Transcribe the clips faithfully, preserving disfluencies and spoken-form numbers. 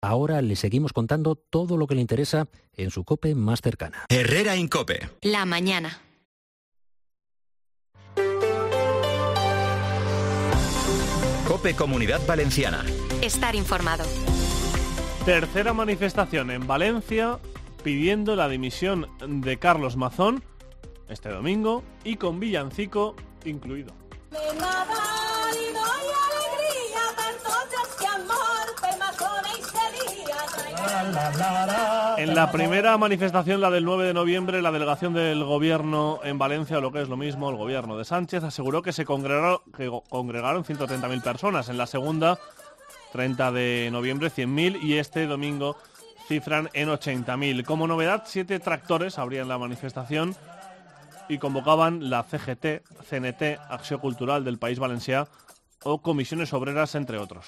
Ahora le seguimos contando todo lo que le interesa en su COPE más cercana. Herrera en COPE. La mañana. COPE Comunidad Valenciana. Estar informado. Tercera manifestación en Valencia pidiendo la dimisión de Carlos Mazón este domingo y con villancico incluido. En la primera manifestación, la del nueve de noviembre, la delegación del gobierno en Valencia, o lo que es lo mismo, el gobierno de Sánchez, aseguró que se congregaron, que congregaron ciento treinta mil personas. En la segunda, treinta de noviembre, cien mil, y este domingo cifran en ochenta mil. Como novedad, siete tractores abrían la manifestación y convocaban la C G T, C N T, Acció Cultural del País Valencià o comisiones obreras, entre otros.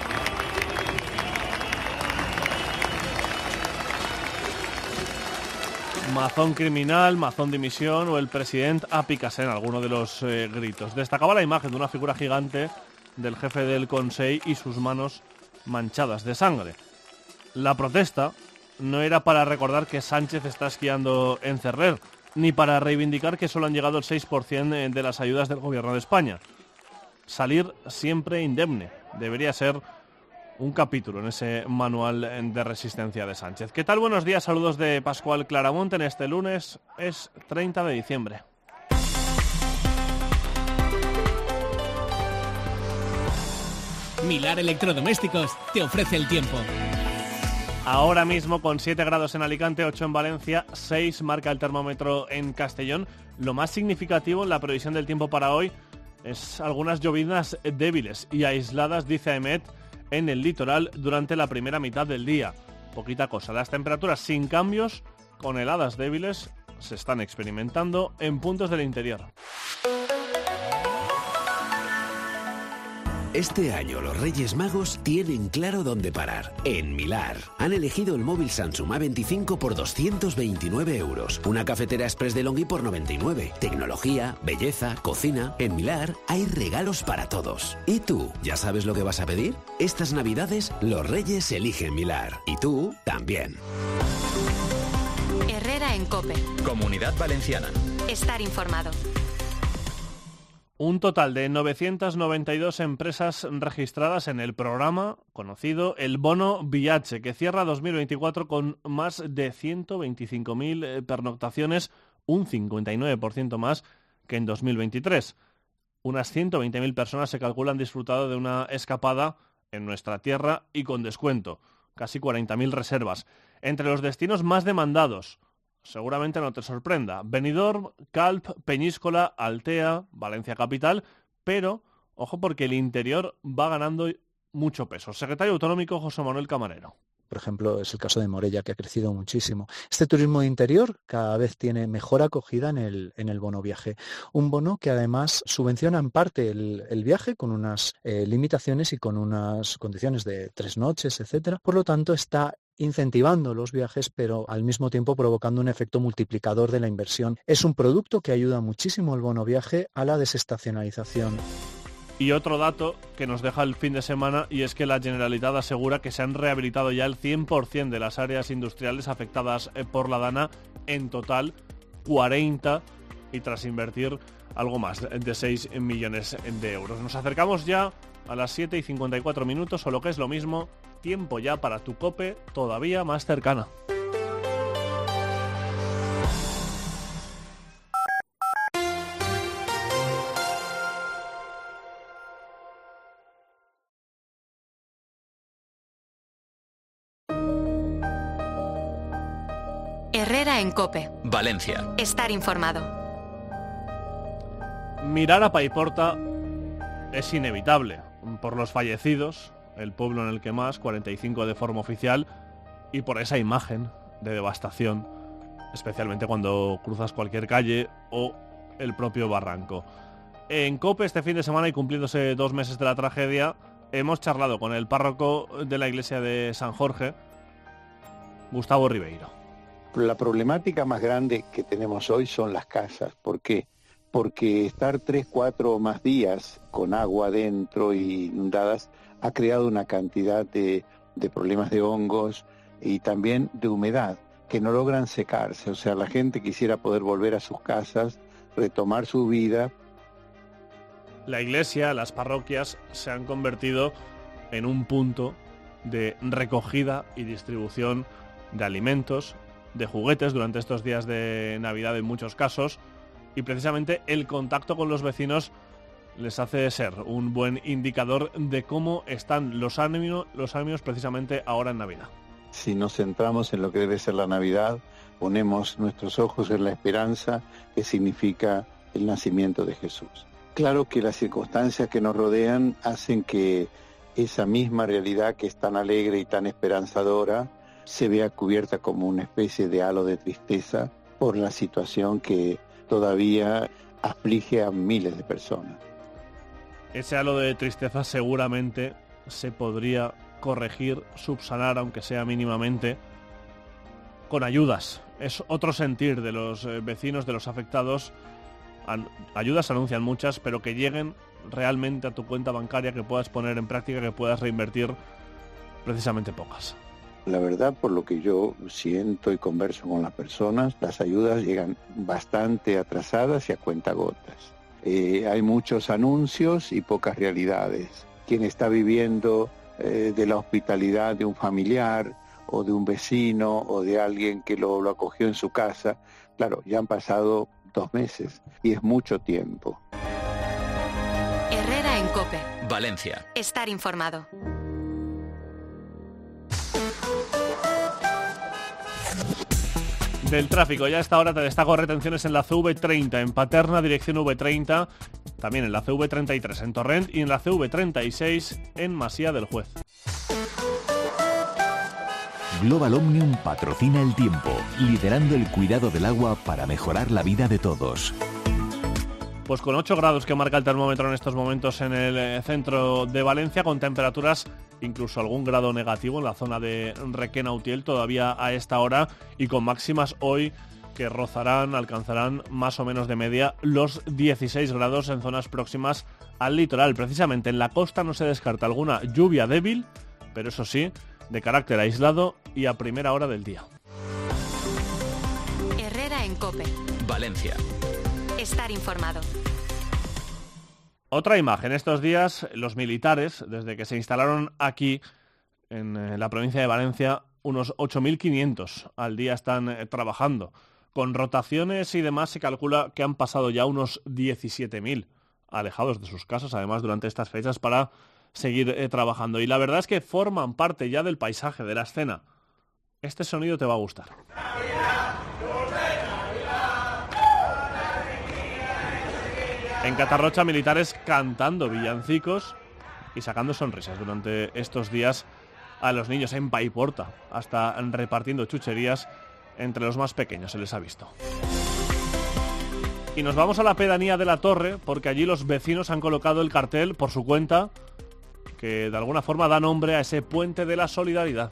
Mazón criminal, Mazón dimisión o el presidente a picasen, alguno de los eh, gritos. Destacaba la imagen de una figura gigante del jefe del Consell y sus manos manchadas de sangre. La protesta no era para recordar que Sánchez está esquiando en Cerrer, ni para reivindicar que solo han llegado el seis por ciento de las ayudas del gobierno de España. Salir siempre indemne debería ser un capítulo en ese manual de resistencia de Sánchez. ¿Qué tal? Buenos días, saludos de Pascual Claramunt en este lunes, es treinta de diciembre. Milar Electrodomésticos te ofrece el tiempo. Ahora mismo con siete grados en Alicante, ocho en Valencia, seis marca el termómetro en Castellón. Lo más significativo en la previsión del tiempo para hoy es algunas lloviznas débiles y aisladas, dice AEMET, en el litoral durante la primera mitad del día. Poquita cosa. Las temperaturas sin cambios, con heladas débiles, se están experimentando en puntos del interior. Este año los Reyes Magos tienen claro dónde parar. En Milar. Han elegido el móvil Samsung A veinticinco por doscientos veintinueve euros. Una cafetera Express de Longhi por noventa y nueve. Tecnología, belleza, cocina. En Milar hay regalos para todos. ¿Y tú? ¿Ya sabes lo que vas a pedir? Estas Navidades los Reyes eligen Milar. Y tú también. Herrera en COPE. Comunidad Valenciana. Estar informado. Un total de novecientas noventa y dos empresas registradas en el programa conocido el Bono Viaje, que cierra dos mil veinticuatro con más de ciento veinticinco mil pernoctaciones, un cincuenta y nueve por ciento más que en dos mil veintitrés. Unas ciento veinte mil personas se calculan disfrutado de una escapada en nuestra tierra y con descuento. Casi cuarenta mil reservas. Entre los destinos más demandados, seguramente no te sorprenda, Benidorm, Calp, Peñíscola, Altea, Valencia Capital, pero ojo porque el interior va ganando mucho peso. Secretario Autonómico José Manuel Camarero. Por ejemplo, es el caso de Morella, que ha crecido muchísimo. Este turismo de interior cada vez tiene mejor acogida en el, en el bono viaje. Un bono que además subvenciona en parte el, el viaje con unas eh, limitaciones y con unas condiciones de tres noches, etcétera. Por lo tanto, está incentivando los viajes, pero al mismo tiempo provocando un efecto multiplicador de la inversión. Es un producto que ayuda muchísimo el bono viaje a la desestacionalización. Y otro dato que nos deja el fin de semana, y es que la Generalitat asegura que se han rehabilitado ya el cien por ciento de las áreas industriales afectadas por la Dana, en total cuarenta, y tras invertir algo más de seis millones de euros. Nos acercamos ya a las siete y cincuenta y cuatro minutos, o lo que es lo mismo, tiempo ya para tu COPE todavía más cercana. Herrera en COPE. Valencia. Estar informado. Mirar a Paiporta es inevitable por los fallecidos, el pueblo en el que más, cuarenta y cinco de forma oficial, y por esa imagen de devastación, especialmente cuando cruzas cualquier calle o el propio barranco. En COPE este fin de semana, y cumpliéndose dos meses de la tragedia, hemos charlado con el párroco de la iglesia de San Jorge, Gustavo Ribeiro. La problemática más grande que tenemos hoy son las casas. ¿Por qué? Porque estar tres, cuatro o más días con agua dentro y inundadas ha creado una cantidad de, de problemas de hongos y también de humedad, que no logran secarse. O sea, la gente quisiera poder volver a sus casas, retomar su vida. La iglesia, las parroquias se han convertido en un punto de recogida y distribución de alimentos, de juguetes durante estos días de Navidad en muchos casos, y precisamente el contacto con los vecinos les hace ser un buen indicador de cómo están los ánimos, los ánimos precisamente ahora en Navidad. Si nos centramos en lo que debe ser la Navidad, ponemos nuestros ojos en la esperanza que significa el nacimiento de Jesús. Claro que las circunstancias que nos rodean hacen que esa misma realidad que es tan alegre y tan esperanzadora se vea cubierta como una especie de halo de tristeza por la situación que todavía aflige a miles de personas. Ese halo de tristeza seguramente se podría corregir, subsanar, aunque sea mínimamente, con ayudas. Es otro sentir de los vecinos, de los afectados. Ayudas anuncian muchas, pero que lleguen realmente a tu cuenta bancaria, que puedas poner en práctica, que puedas reinvertir, precisamente pocas. La verdad, por lo que yo siento y converso con las personas, las ayudas llegan bastante atrasadas y a cuentagotas. Eh, hay muchos anuncios y pocas realidades. Quien está viviendo eh, de la hospitalidad de un familiar o de un vecino o de alguien que lo, lo acogió en su casa, claro, ya han pasado dos meses y es mucho tiempo. Herrera en COPE. Valencia. Estar informado. Del tráfico, ya a esta hora te destaco retenciones en la C V treinta, en Paterna, dirección V treinta, también en la C V treinta y tres en Torrent y en la C V treinta y seis en Masía del Juez. Global Omnium patrocina el tiempo, liderando el cuidado del agua para mejorar la vida de todos. Pues con ocho grados que marca el termómetro en estos momentos en el centro de Valencia, con temperaturas incluso algún grado negativo en la zona de Requena-Utiel todavía a esta hora, y con máximas hoy que rozarán, alcanzarán más o menos de media los dieciséis grados en zonas próximas al litoral. Precisamente en la costa no se descarta alguna lluvia débil, pero eso sí, de carácter aislado y a primera hora del día. Herrera en COPE. Valencia. Estar informado. Otra imagen, estos días los militares, desde que se instalaron aquí en la provincia de Valencia, unos ocho mil quinientos al día están eh, trabajando. Con rotaciones y demás se calcula que han pasado ya unos diecisiete mil alejados de sus casas, además durante estas fechas, para seguir eh, trabajando. Y la verdad es que forman parte ya del paisaje, de la escena. Este sonido te va a gustar. En Catarrocha, militares cantando villancicos y sacando sonrisas durante estos días a los niños. En Paiporta, hasta repartiendo chucherías entre los más pequeños se les ha visto. Y nos vamos a la pedanía de La Torre, porque allí los vecinos han colocado el cartel por su cuenta, que de alguna forma da nombre a ese puente de la solidaridad.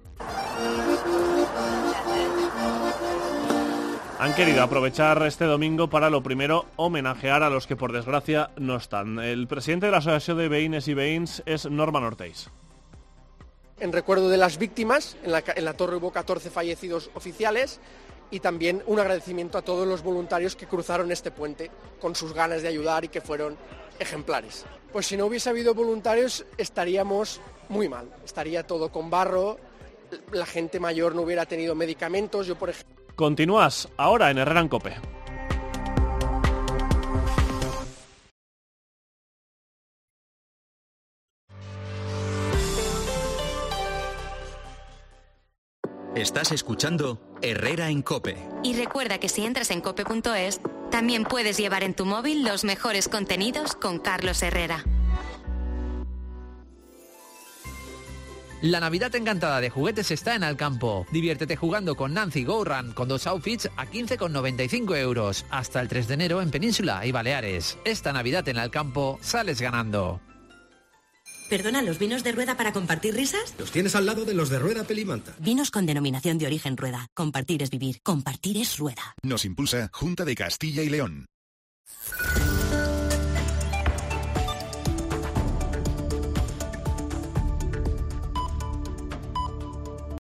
Han querido aprovechar este domingo para, lo primero, homenajear a los que por desgracia no están. El presidente de la Asociación de Veïnes y Veïns es Norman Ortiz. En recuerdo de las víctimas, en la, en la Torre hubo catorce fallecidos oficiales, y también un agradecimiento a todos los voluntarios que cruzaron este puente con sus ganas de ayudar y que fueron ejemplares. Pues si no hubiese habido voluntarios estaríamos muy mal, estaría todo con barro, la gente mayor no hubiera tenido medicamentos. Yo, por ejemplo... Continúas ahora en Herrera en COPE. Estás escuchando Herrera en COPE. Y recuerda que si entras en cope punto es, también puedes llevar en tu móvil los mejores contenidos con Carlos Herrera. La Navidad encantada de juguetes está en Alcampo. Diviértete jugando con Nancy Go Run con dos outfits a quince con noventa y cinco euros. Hasta el tres de enero en Península y Baleares. Esta Navidad en Alcampo sales ganando. Perdona, ¿los vinos de Rueda para compartir risas? Los tienes al lado de los de Rueda Pelimanta. Vinos con denominación de origen Rueda. Compartir es vivir. Compartir es Rueda. Nos impulsa Junta de Castilla y León.